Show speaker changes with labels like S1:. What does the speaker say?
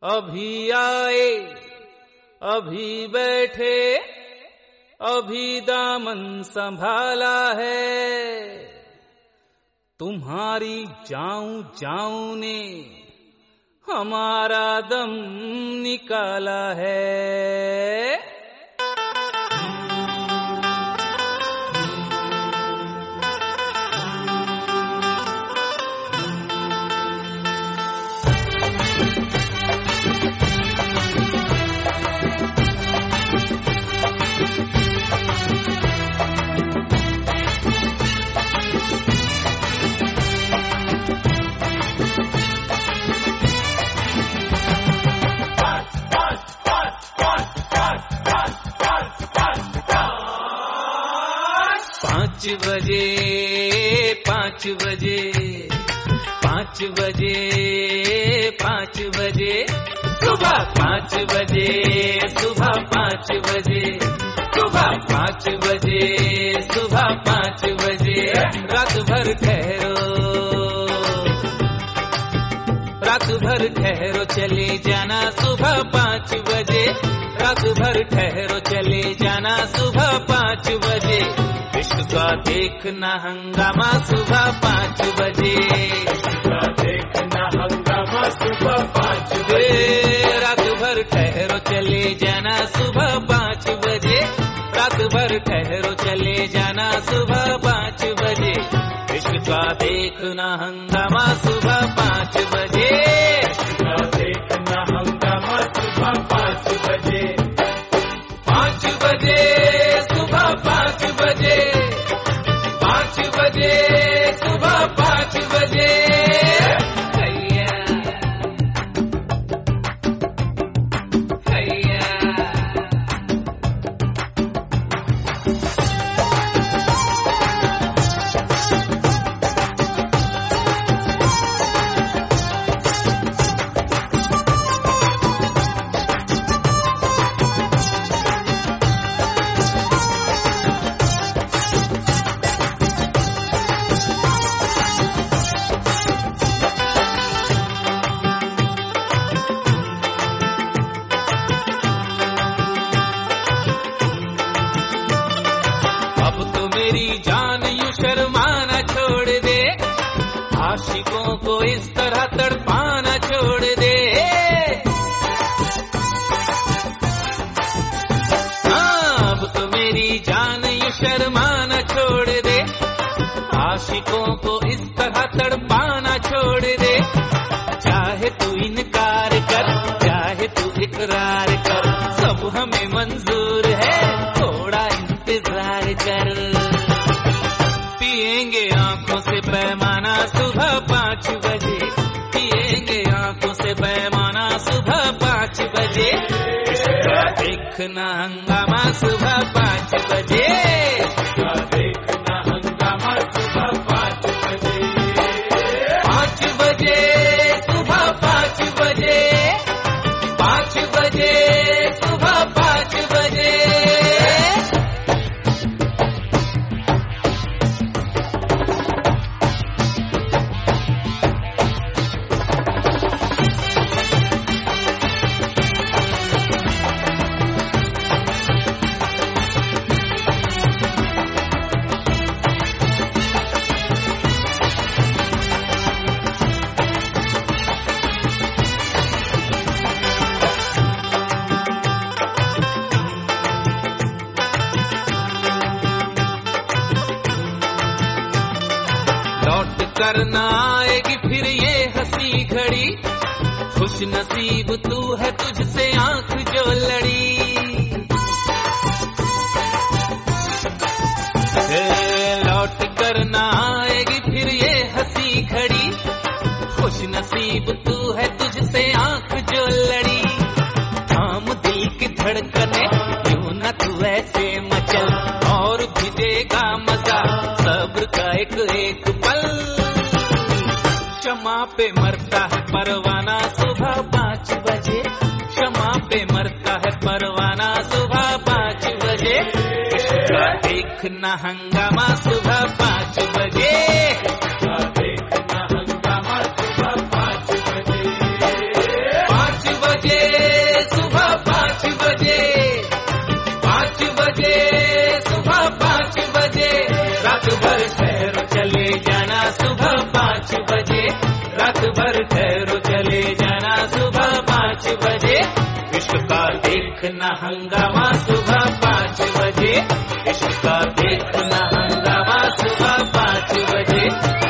S1: अभी आए अभी बैठे अभी दामन संभाला है, तुम्हारी जाऊं जाऊं ने हमारा दम निकाला है। पाँच बजे 5 बजे सुबह 5 बजे सुबह 5 बजे सुबह 5 बजे सुबह 5 बजे रात भर ठहरो चले जाना सुबह 5 बजे, रात भर ठहरो चले जाना सुबह 5 बजे, इश्क का देखना हंगामा सुबह 5 बजे, देखना हंगामा सुबह 5 बजे, रात भर ठहरो चले जाना सुबह 5 बजे, रात भर ठहरो चले जाना सुबह 5 बजे, इश्क का देखना हंगामा सुबह 5 बजे, देखना हंगामा सुबह 5 बजे, 5 बजे सुबह 5 बजे, 5 बजे सुबह 5 बजे, हैया हैया। मेरी जान यूं शर्माना छोड़ दे, आशिकों को इस तरह तड़पाना छोड़ दे, हाँ अब तो मेरी जान यूं शर्माना छोड़ दे, आशिकों को इस तरह तड़पाना छोड़ दे, चाहे तू इनकार कर चाहे तू इकरार कर, सब हमें मंजूर है, थोड़ा इंतजार कर, पिएंगे आंखों से पैमाना सुबह 5 बजे, पिएंगे आंखों से पैमाना सुबह 5 बजे, देखना हंगामा सुबह 5 बजे, देखना हंगामा सुबह 5 बजे, 5 बजे सुबह 5 बजे, 5 बजे सुबह 5 बजे। करना आएगी फिर ये हंसी घड़ी, खुश नसीब तू है तुझसे आंख जो लड़ी, लौट कर ना आएगी फिर ये हंसी घड़ी, खुश नसीब तू है तुझसे आंख जो लड़ी, थाम दिल की धड़कने क्यों न तू ऐसे मचल, और भी देगा मजा सब्र का एक पल, क्षमा पे मरता है परवाना सुबह 5 बजे, क्षमा पे मरता है परवाना सुबह 5 बजे, देखना हंगामा सुबह 5 बजे, देखना हंगामा सुबह 5 बजे, 5 बजे रात भर ठहरो चले जाना सुबह 5 बजे, रात भर ठहरो चले जाना सुबह 5 बजे। इश्क का देखना हंगामा सुबह 5 बजे, इश्क का देखना हंगामा सुबह 5 बजे।